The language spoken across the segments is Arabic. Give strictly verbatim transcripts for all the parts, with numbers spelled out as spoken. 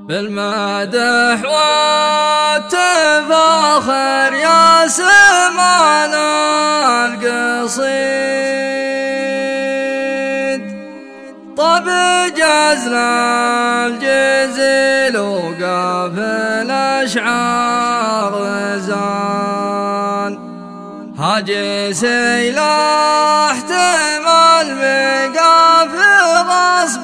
بالمدح والتفاخر يا سمان القصيد، طب جزل الجزيل وقاف الأشعار زان، هاجي سيلا احتمال بقاف غصب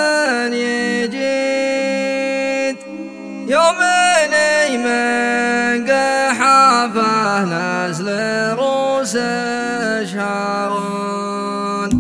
يجيد، يومني من قحافه نسل روس شارون.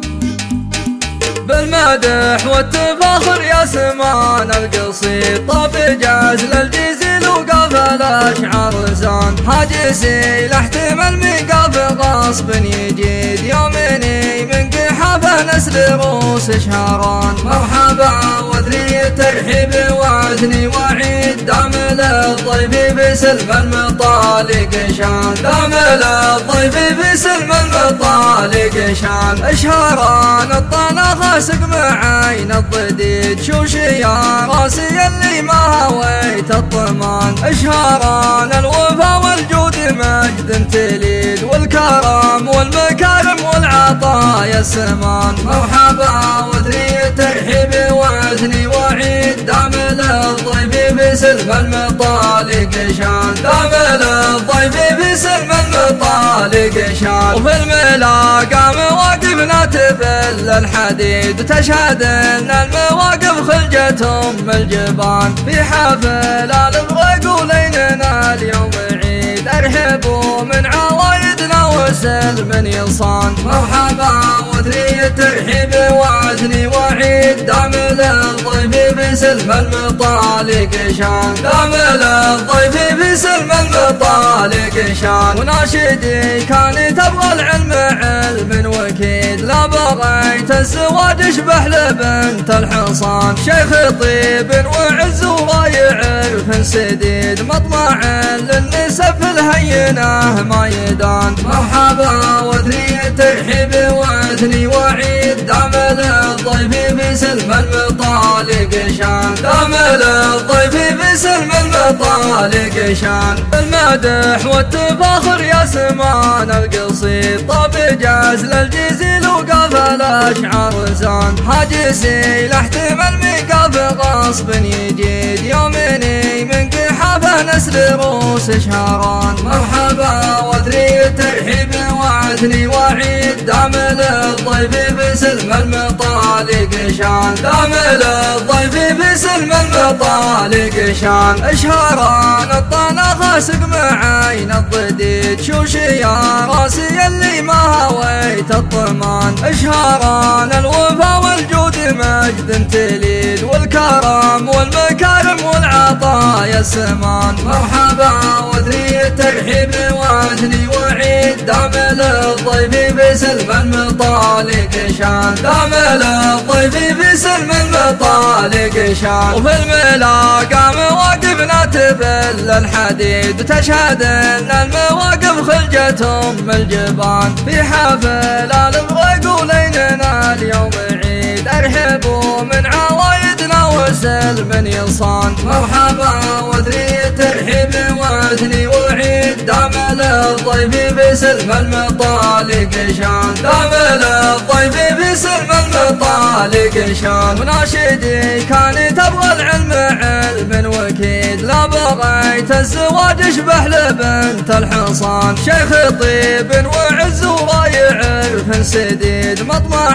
بالمدح والتفاخر يا سمان القصيد، طب جزل الجزيل وقاف الأشعار زان، هاجسي لاحتمال مقاف غصب يجيد، يومني من قحافه نسل روس شهران. مرحبا وثني الترحيب واثني وعيد، دام للضيف بسلم المطالق شان، دام للضيف بسلم المطالق شان. اشهران الطنا خاسق معين الضديد، شوشي يا راسي اللي ما هويت الطمان، اشهران الوفا والجود مجد تليد، والكرم والمكارم والعطايا السمان. مرحبا وثني الترحيب واثني وعيد، دام للضيف بسلم المطالق شان، دام للضيف بسلم المطالق شان. وفي الملاقى مواقفنا تبل الحديد، تشهد ان المواقف خلجت ام الجبان، في حفل البغيق وليلنا اليوم عيد، ارحبوا من عوايدنا وسلم يصان. مرحبا وثني الترحيب واثني وعيد، دام للضيف بسلم المطالق شان، دام للضيف بسلم المطالق شان. وناشدي كان تبغى العلم علم وكيد، لا بغيت الزواج اشبح لبنت الحصان، شيخ طيب وعز ورايع عرف سديد، مطمع للنسب في الهينه ما يدان. مرحبا وثني الترحيب واثني وعيد، دام للضيف بسلم المطالق شان، دام للضيف بسلم المطالق شان. المدح والتفاخر يا سمان القصيد، طب جزل الجزيل وقاف الأشعار زان، هاجسي لاحتمال مقاف غصب يجيد، يومني من قحافه نسل روس شهران. مرحبا وثني الترحيب واثني وعيد، دام للضيف بسلم المطالق شان، دام للضيف بسلم المطالق شان. اشهران الطنا خاسق معين الضديد، شوشي يا راسي اللي ما هويت الطمان، اشهران الوفا والجود مجد تليد، والكرم والمكارم والعطايا السمان. مرحبا وثني الترحيب واثني وعيد، دام للضيف بسلم المطالق شان، دام للضيف بسلم المطالق شان. وفي الملاقى مواقفنا تبل الحديد، تشهد ان المواقف خلجت ام الجبان، في حفل البغيق وليلنا اليوم عيد، ارحبوا من عوايدنا وسلم يصان. مرحبا وثني الترحيب واثني وعيد، دام للضيف بسلم المطالق شان، دام للضيف بسلم المطالق شان. وناشدي كان تبغى العلم علم وكيد، لا بغيت الزواج اشبح لبنت الحصان، شيخ طيب وعز ورايع عرف سديد، مطمع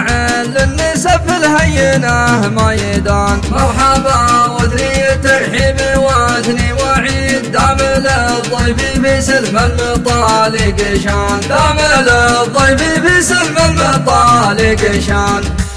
للنسب في الهينه ما يدان. مرحبا وثني الترحيب واثني وعيد، دام للضيف بسلم المطالق شان، دام للضيف بسلم المطالق شان.